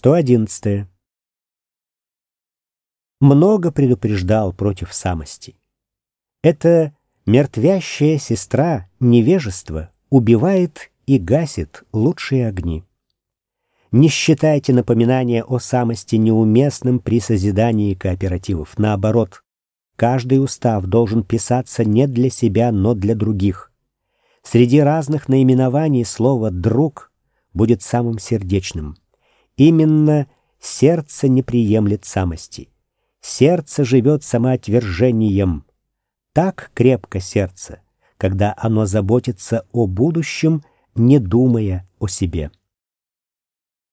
111. Много предупреждал против самости. Эта мертвящая сестра невежества убивает и гасит лучшие огни. Не считайте напоминания о самости неуместным при созидании кооперативов. Наоборот, каждый устав должен писаться не для себя, но для других. Среди разных наименований слово «друг» будет самым сердечным. Именно сердце не приемлет самости. Сердце живет самоотвержением. Так крепко сердце, когда оно заботится о будущем, не думая о себе.